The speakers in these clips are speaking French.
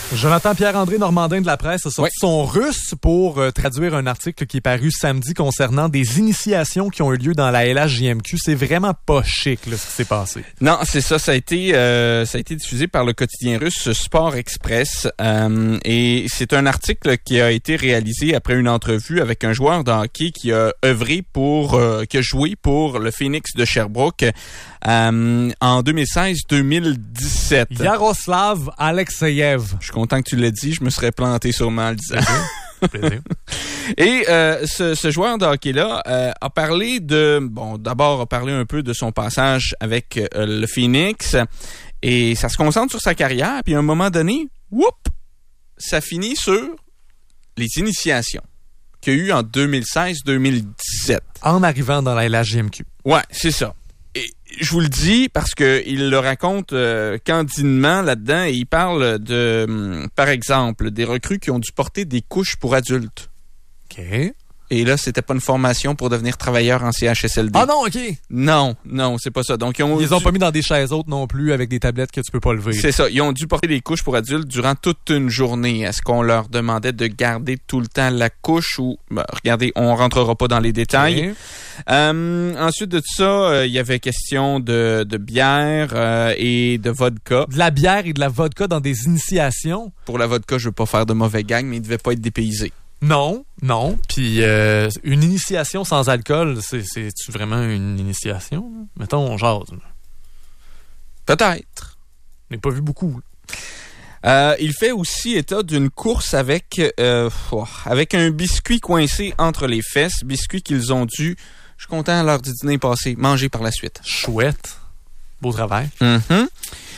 Jonathan Pierre-André Normandin de La Presse a sorti son russe pour traduire un article qui est paru samedi concernant des initiations qui ont eu lieu dans la LHJMQ. C'est vraiment pas chic là, ce qui s'est passé. Non, c'est ça. Ça a été diffusé par le quotidien russe Sport Express. Et c'est un article qui a été réalisé après une entrevue avec un joueur de hockey qui a œuvré qui a joué pour le Phoenix de Sherbrooke en 2016-2017. Yaroslav Alexeyev. Je suis content que tu l'aies dit, je me serais planté sûrement en le disant. Plaisir. Et ce joueur de hockey-là a parlé d'abord a parlé un peu de son passage avec le Phoenix et ça se concentre sur sa carrière, puis à un moment donné, ça finit sur les initiations qu'il y a eu en 2016-2017. En arrivant dans la LHJMQ. Ouais, c'est ça. Et je vous le dis parce que il le raconte candidement là-dedans et il parle de, par exemple, des recrues qui ont dû porter des couches pour adultes. OK. Et là, c'était pas une formation pour devenir travailleur en CHSLD. Ah non, OK. Non, c'est pas ça. Donc, ils les ont pas mis dans des chaises hautes non plus avec des tablettes que tu peux pas lever. C'est ça. Ils ont dû porter des couches pour adultes durant toute une journée. Est-ce qu'on leur demandait de garder tout le temps la couche ou... regardez, on rentrera pas dans les détails. Okay. Ensuite de ça, il y avait question de bière et de vodka. De la bière et de la vodka dans des initiations? Pour la vodka, je veux pas faire de mauvais gang, mais il devait pas être dépaysé. Non. Puis une initiation sans alcool, c'est-tu vraiment une initiation? Mettons, on jase. Peut-être. Je n'ai pas vu beaucoup. Il fait aussi état d'une course avec un biscuit coincé entre les fesses, biscuit qu'ils ont dû, je suis content lors du dîner passé, manger par la suite. Chouette. Beau travail. Mm-hmm.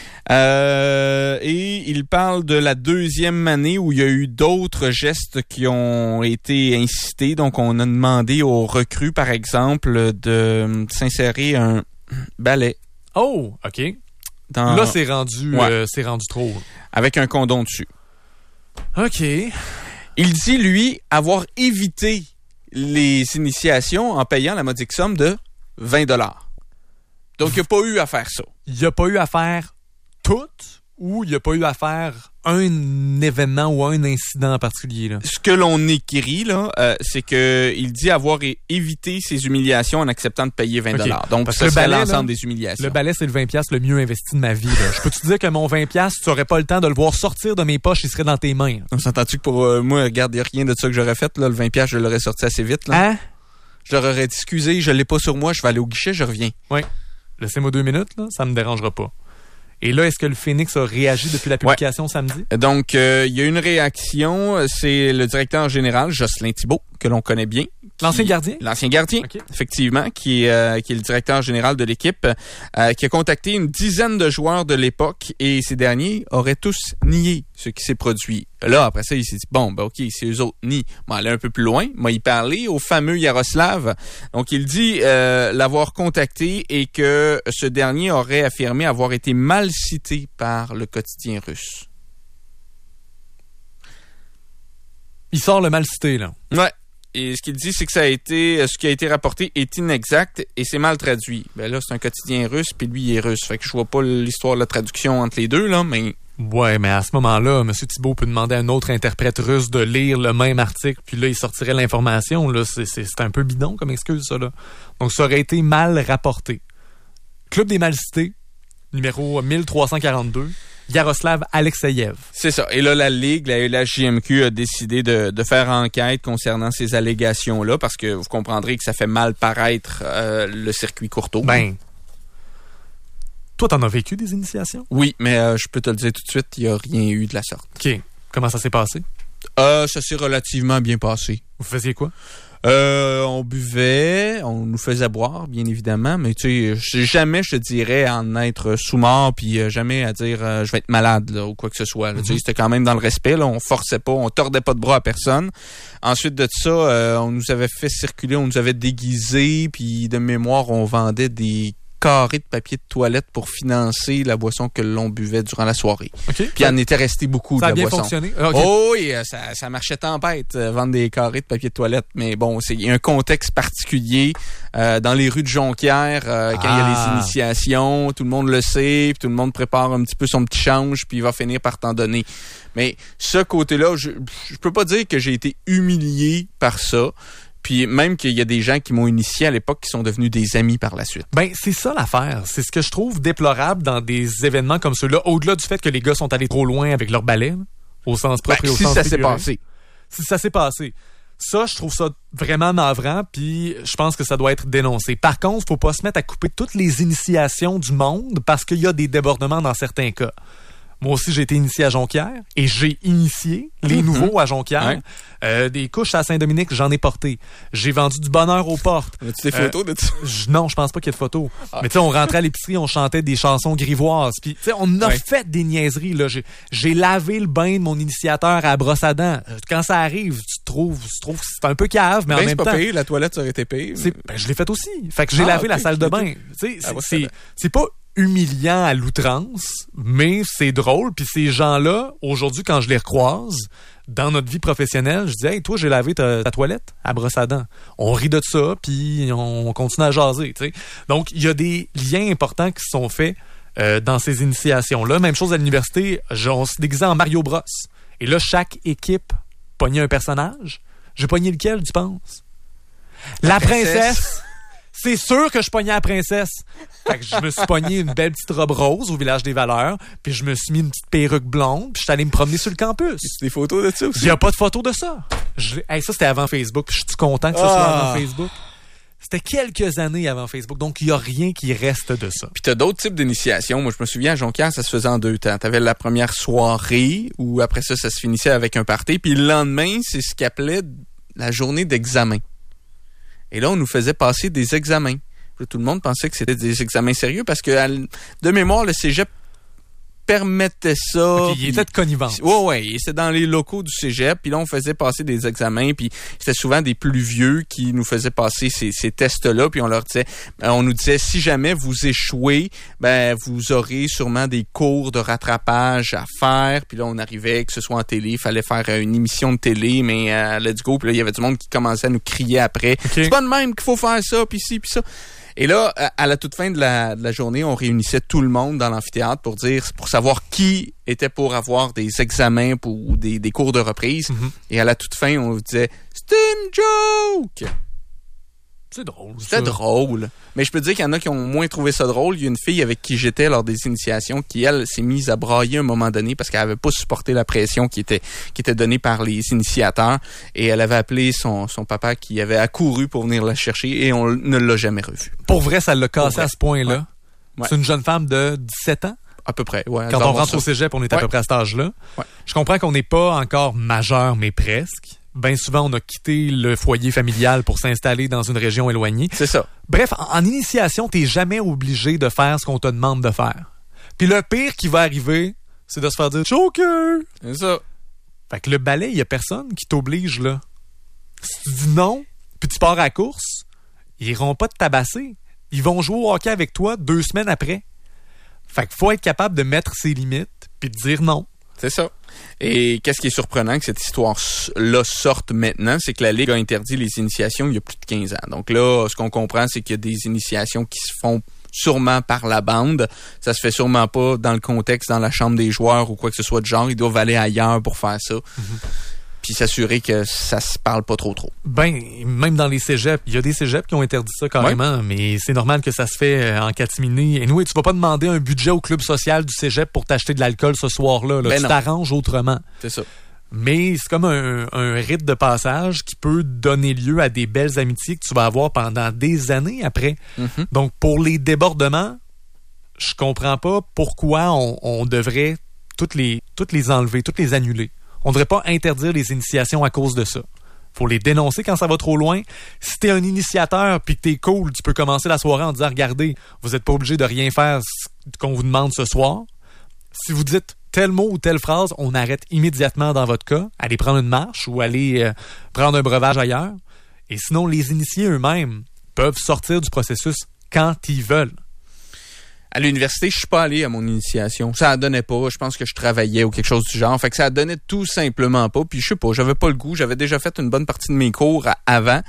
Et il parle de la deuxième année où il y a eu d'autres gestes qui ont été incités. Donc, on a demandé aux recrues, par exemple, de s'insérer un balai. Oh, OK. Là, c'est rendu trop. Avec un condom dessus. OK. Il dit, lui, avoir évité les initiations en payant la modique somme de 20 $. Donc, il n'y a pas eu à faire ça. Il n'y a pas eu à faire toutes ou il n'y a pas eu à faire un événement ou un incident en particulier? Là? Ce que l'on écrit, là, c'est qu'il dit avoir évité ces humiliations en acceptant de payer 20 $. Donc, parce ça serait l'ensemble des humiliations. Le balai, c'est le 20$ le mieux investi de ma vie. Là. Je peux te dire que mon 20$, tu n'aurais pas le temps de le voir sortir de mes poches, il serait dans tes mains. On s'entend-tu que pour moi, regarde, il n'y a rien de ça que j'aurais fait. Là, le 20$, je l'aurais sorti assez vite. Là. Hein? Je leur aurais dit, excusez, je ne l'ai pas sur moi, je vais aller au guichet, je reviens. Oui. Laissez-moi 2 minutes, là, ça ne me dérangera pas. Et là, est-ce que le Phoenix a réagi depuis la publication samedi? Donc, il y a une réaction. C'est le directeur général, Jocelyn Thibault, que l'on connaît bien. L'ancien gardien? L'ancien gardien, okay. Effectivement, qui est le directeur général de l'équipe, qui a contacté une dizaine de joueurs de l'époque et ces derniers auraient tous nié ce qui s'est produit. Là, après ça, il s'est dit, OK, si eux autres nient, on va aller un peu plus loin. Moi, il parlait au fameux Yaroslav. Donc, il dit l'avoir contacté et que ce dernier aurait affirmé avoir été mal cité par le quotidien russe. Il sort le mal cité, là. Ouais. Et ce qu'il dit, c'est que ce qui a été rapporté est inexact et c'est mal traduit. Ben là, c'est un quotidien russe, puis lui, il est russe. Fait que je vois pas l'histoire de la traduction entre les deux, là, mais... Ouais, mais à ce moment-là, M. Thibault peut demander à un autre interprète russe de lire le même article, puis là, il sortirait l'information. Là, c'est un peu bidon comme excuse, ça, là. Donc, ça aurait été mal rapporté. Club des mal cités, numéro 1342. Yaroslav Alexeyev. C'est ça. Et là, la LHJMQ a décidé de faire enquête concernant ces allégations-là parce que vous comprendrez que ça fait mal paraître le circuit Courteau. Ben, toi, t'en as vécu des initiations? Oui, mais je peux te le dire tout de suite, il n'y a rien eu de la sorte. OK. Comment ça s'est passé? Ça s'est relativement bien passé. Vous faisiez quoi? On buvait, on nous faisait boire, bien évidemment, mais tu sais, jamais je te dirais en être sous-mort, puis jamais à dire je vais être malade là, ou quoi que ce soit. Là, tu sais, c'était quand même dans le respect, là, on forçait pas, on tordait pas de bras à personne. Ensuite de ça, on nous avait fait circuler, on nous avait déguisés, puis de mémoire, on vendait des carrés de papier de toilette pour financer la boisson que l'on buvait durant la soirée. Okay. Puis il en était resté beaucoup de la boisson. Ça a bien fonctionné? Okay. Oh oui, ça marchait tempête, vendre des carrés de papier de toilette. Mais bon, il y a un contexte particulier dans les rues de Jonquière quand il y a les initiations. Tout le monde le sait, puis tout le monde prépare un petit peu son petit change, puis il va finir par t'en donner. Mais ce côté-là, je peux pas dire que j'ai été humilié par ça. Puis même qu'il y a des gens qui m'ont initié à l'époque qui sont devenus des amis par la suite. Ben, c'est ça l'affaire. C'est ce que je trouve déplorable dans des événements comme ceux-là, au-delà du fait que les gars sont allés trop loin avec leur balai, là, au sens propre et au sens figuré. Si ça s'est passé. Ça, je trouve ça vraiment navrant, puis je pense que ça doit être dénoncé. Par contre, faut pas se mettre à couper toutes les initiations du monde parce qu'il y a des débordements dans certains cas. Moi aussi, j'ai été initié à Jonquière et j'ai initié les nouveaux à Jonquière. Ouais. Des couches à Saint-Dominique, j'en ai porté. J'ai vendu du bonheur aux portes. As-tu des photos de ça? Non, je pense pas qu'il y ait de photos. Mais tu sais, on rentrait à l'épicerie, on chantait des chansons grivoises. Puis tu sais, on a fait des niaiseries. Là. J'ai lavé le bain de mon initiateur à brosse à dents. Quand ça arrive, tu trouves que c'est un peu cave, mais en même temps... c'est pas pire, la toilette, ça aurait été pire. Je l'ai fait aussi. Fait que j'ai lavé la salle de bain. Tu sais, c'est pas humiliant à l'outrance, mais c'est drôle. Puis ces gens-là, aujourd'hui, quand je les recroise, dans notre vie professionnelle, je dis « Hey, toi, j'ai lavé ta toilette à brosse à dents. » On rit de ça, puis on continue à jaser. T'sais. Donc, il y a des liens importants qui sont faits dans ces initiations-là. Même chose à l'université, on se déguisait en Mario Bros. Et là, chaque équipe pognait un personnage. J'ai pogné lequel, tu penses? La princesse! C'est sûr que je pognais la princesse. Fait que je me suis pogné une belle petite robe rose au Village des Valeurs, puis je me suis mis une petite perruque blonde, puis je suis allé me promener sur le campus. C'est des photos de ça aussi? Il n'y a pas de photos de ça. Ça, c'était avant Facebook, puis je suis content que ça soit avant Facebook. C'était quelques années avant Facebook, donc il n'y a rien qui reste de ça. Puis t'as d'autres types d'initiations. Moi, je me souviens, à Jonquière, ça se faisait en 2 temps. T'avais la première soirée, où après ça se finissait avec un party, puis le lendemain, c'est ce qu'ils appelaient la journée d'examen. Et là, on nous faisait passer des examens. Tout le monde pensait que c'était des examens sérieux parce que, de mémoire, le cégep permettait ça. Okay, il était de connivence. Oui, c'est dans les locaux du cégep. Puis là, on faisait passer des examens. Puis c'était souvent des plus vieux qui nous faisaient passer ces tests-là. Puis on nous disait, si jamais vous échouez, ben vous aurez sûrement des cours de rattrapage à faire. Puis là, on arrivait, que ce soit en télé, il fallait faire une émission de télé, mais let's go. Puis là, il y avait du monde qui commençait à nous crier après. Okay. C'est pas de même qu'il faut faire ça, puis ci, puis ça. Et là, à la toute fin de la journée, on réunissait tout le monde dans l'amphithéâtre pour savoir qui était pour avoir des examens ou des cours de reprise. Mm-hmm. Et à la toute fin, on disait « C'est une joke! » C'est drôle. C'était drôle. Mais je peux te dire qu'il y en a qui ont moins trouvé ça drôle. Il y a une fille avec qui j'étais lors des initiations qui, elle, s'est mise à brailler à un moment donné parce qu'elle n'avait pas supporté la pression qui était donnée par les initiateurs. Et elle avait appelé son papa qui avait accouru pour venir la chercher et on ne l'a jamais revue. Pour vrai, ça l'a cassé à ce point-là. Ouais. C'est une jeune femme de 17 ans? À peu près, ouais. Quand on rentre au cégep, on est à peu près à cet âge-là. Ouais. Je comprends qu'on n'est pas encore majeur, mais presque. Bien souvent, on a quitté le foyer familial pour s'installer dans une région éloignée. C'est ça. Bref, en initiation, t'es jamais obligé de faire ce qu'on te demande de faire. Puis le pire qui va arriver, c'est de se faire dire « Joker! » C'est ça. Fait que le balai, il y a personne qui t'oblige, là. Si tu dis non, puis tu pars à la course, ils iront pas te tabasser. Ils vont jouer au hockey avec toi 2 semaines après. Fait qu'il faut être capable de mettre ses limites puis de dire non. C'est ça. Et qu'est-ce qui est surprenant que cette histoire-là sorte maintenant, c'est que la Ligue a interdit les initiations il y a plus de 15 ans. Donc là, ce qu'on comprend, c'est qu'il y a des initiations qui se font sûrement par la bande. Ça se fait sûrement pas dans le contexte, dans la chambre des joueurs ou quoi que ce soit de genre. Ils doivent aller ailleurs pour faire ça. Mm-hmm. Puis s'assurer que ça se parle pas trop. Ben, même dans les cégeps, il y a des cégeps qui ont interdit ça carrément, mais c'est normal que ça se fait en catimini. Et nous, tu vas pas demander un budget au club social du cégep pour t'acheter de l'alcool ce soir-là. Là. Tu t'arranges autrement. C'est ça. Mais c'est comme un rite de passage qui peut donner lieu à des belles amitiés que tu vas avoir pendant des années après. Mm-hmm. Donc, pour les débordements, je comprends pas pourquoi on devrait toutes les enlever, toutes les annuler. On ne devrait pas interdire les initiations à cause de ça. Faut les dénoncer quand ça va trop loin. Si t'es un initiateur puis que t'es cool, tu peux commencer la soirée en disant « Regardez, vous n'êtes pas obligé de rien faire qu'on vous demande ce soir. Si vous dites tel mot ou telle phrase, on arrête immédiatement dans votre cas. Allez prendre une marche ou aller prendre un breuvage ailleurs. Et sinon, les initiés eux-mêmes peuvent sortir du processus quand ils veulent. À l'université, je suis pas allé à mon initiation. Ça donnait pas. Je pense que je travaillais ou quelque chose du genre. Fait que ça donnait tout simplement pas. Puis je sais pas, j'avais pas le goût. J'avais déjà fait une bonne partie de mes cours avant.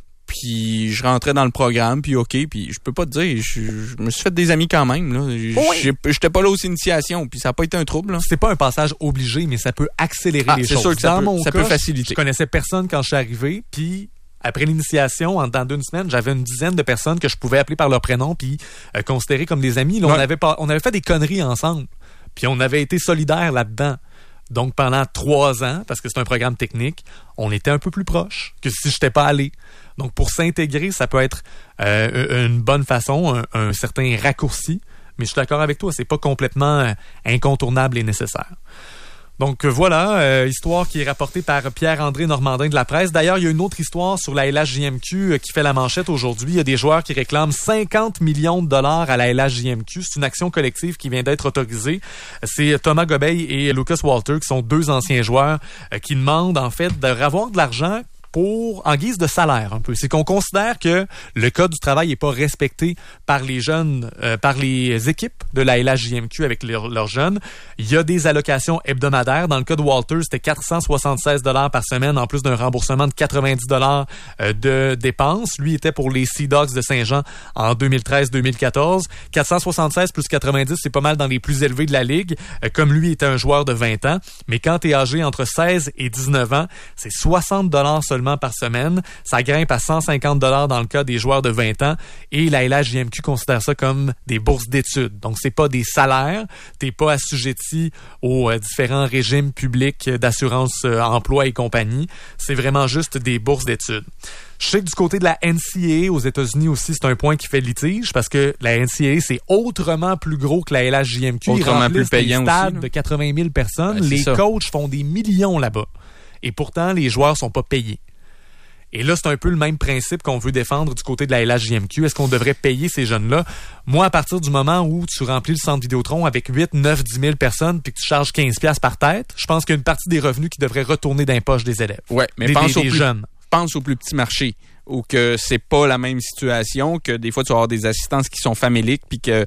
Puis je rentrais dans le programme, puis OK. Puis je peux pas te dire, je me suis fait des amis quand même. Là. J'étais pas là aux initiations, puis ça a pas été un trouble. Là. C'est pas un passage obligé, mais ça peut accélérer les choses. C'est sûr que ça peut faciliter. Je connaissais personne quand je suis arrivé, puis... Après l'initiation, en dedans d'une semaine, j'avais une dizaine de personnes que je pouvais appeler par leur prénom puis considérer comme des amis. Là, on avait fait des conneries ensemble. Puis on avait été solidaires là-dedans. Donc pendant 3 ans, parce que c'est un programme technique, on était un peu plus proches que si je n'étais pas allé. Donc pour s'intégrer, ça peut être une bonne façon, un certain raccourci. Mais je suis d'accord avec toi, c'est pas complètement incontournable et nécessaire. Donc voilà, histoire qui est rapportée par Pierre-André Normandin de La Presse. D'ailleurs, il y a une autre histoire sur la LHJMQ qui fait la manchette aujourd'hui. Il y a des joueurs qui réclament 50 millions de dollars à la LHJMQ. C'est une action collective qui vient d'être autorisée. C'est Thomas Gobeil et Lucas Walter, qui sont 2 anciens joueurs, qui demandent en fait de revoir de l'argent en guise de salaire un peu. C'est qu'on considère que le code du travail n'est pas respecté par les jeunes, par les équipes de la LHJMQ avec leurs jeunes. Il y a des allocations hebdomadaires. Dans le cas de Walter, c'était 476 $ par semaine en plus d'un remboursement de 90 $ de dépenses. Lui était pour les Sea Dogs de Saint-Jean en 2013-2014. 476 plus 90, c'est pas mal dans les plus élevés de la ligue. Comme lui était un joueur de 20 ans. Mais quand tu es âgé entre 16 et 19 ans, c'est 60 $ seulement par semaine. Ça grimpe à 150 $ dans le cas des joueurs de 20 ans et la LHJMQ considère ça comme des bourses d'études. Donc, c'est pas des salaires. T'es pas assujetti aux différents régimes publics d'assurance emploi et compagnie. C'est vraiment juste des bourses d'études. Je sais que du côté de la NCAA aux États-Unis aussi, c'est un point qui fait litige parce que la NCAA, c'est autrement plus gros que la LHJMQ. Autrement plus payant des stades aussi, de 80 000 personnes. Les coachs font des millions là-bas. Et pourtant, les joueurs sont pas payés. Et là, c'est un peu le même principe qu'on veut défendre du côté de la LHJMQ. Est-ce qu'on devrait payer ces jeunes-là? Moi, à partir du moment où tu remplis le centre Vidéotron avec 8, 9, 10 000 personnes puis que tu charges 15$ par tête, je pense qu'il y a une partie des revenus qui devrait retourner dans les poches des élèves. Ouais, mais des jeunes. Pense aux plus petits marchés où que c'est pas la même situation, que des fois tu vas avoir des assistances qui sont faméliques puis que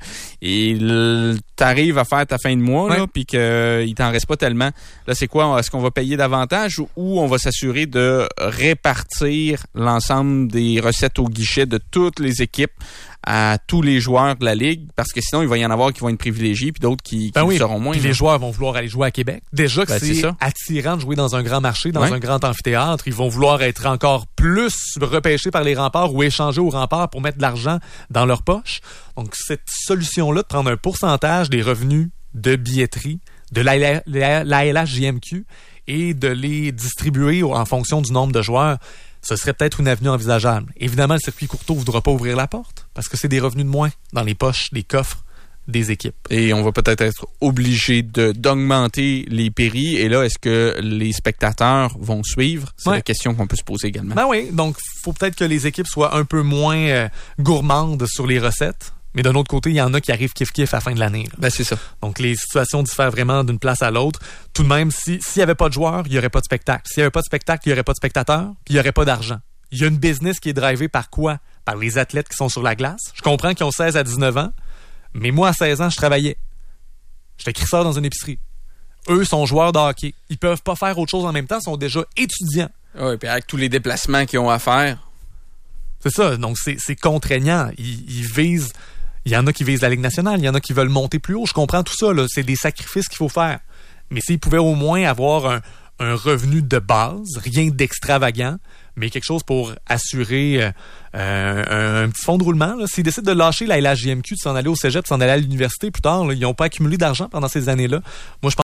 t'arrives à faire ta fin de mois là, puis que il t'en reste pas tellement. Là, c'est quoi? Est-ce qu'on va payer davantage ou on va s'assurer de répartir l'ensemble des recettes au guichet de toutes les équipes à tous les joueurs de la Ligue, parce que sinon, il va y en avoir qui vont être privilégiés puis d'autres qui seront moins. Puis les joueurs vont vouloir aller jouer à Québec. Déjà que c'est attirant de jouer dans un grand marché, dans un grand amphithéâtre. Ils vont vouloir être encore plus repêchés par les remparts ou échangés aux remparts pour mettre de l'argent dans leur poche. Donc, cette solution-là de prendre un pourcentage des revenus de billetterie de la LHJMQ et de les distribuer en fonction du nombre de joueurs, ce serait peut-être une avenue envisageable. Évidemment, le circuit courtois ne voudra pas ouvrir la porte parce que c'est des revenus de moins dans les poches, les coffres des équipes. Et on va peut-être être obligé d'augmenter les péris. Et là, est-ce que les spectateurs vont suivre? C'est la question qu'on peut se poser également. Ben oui, donc il faut peut-être que les équipes soient un peu moins gourmandes sur les recettes. Mais d'un autre côté, il y en a qui arrivent kiff-kiff à la fin de l'année. Ben, c'est ça. Donc, les situations diffèrent vraiment d'une place à l'autre. Tout de même, s'il n'y avait pas de joueurs, il n'y aurait pas de spectacle. S'il n'y avait pas de spectacle, il n'y aurait pas de spectateurs, puis il n'y aurait pas d'argent. Il y a une business qui est drivée par quoi? Par les athlètes qui sont sur la glace. Je comprends qu'ils ont 16 à 19 ans, mais moi, à 16 ans, je travaillais. J'étais crisseur dans une épicerie. Eux sont joueurs de hockey. Ils peuvent pas faire autre chose en même temps, ils sont déjà étudiants. Oui, puis avec tous les déplacements qu'ils ont à faire. C'est ça, donc c'est contraignant. Ils visent... Il y en a qui visent la Ligue nationale, il y en a qui veulent monter plus haut. Je comprends tout ça, là. C'est des sacrifices qu'il faut faire. Mais s'ils pouvaient au moins avoir un revenu de base, rien d'extravagant, mais quelque chose pour assurer un petit fonds de roulement. Là. S'ils décident de lâcher la LHJMQ, de s'en aller au cégep, de s'en aller à l'université plus tard, là, ils n'ont pas accumulé d'argent pendant ces années-là. Moi, je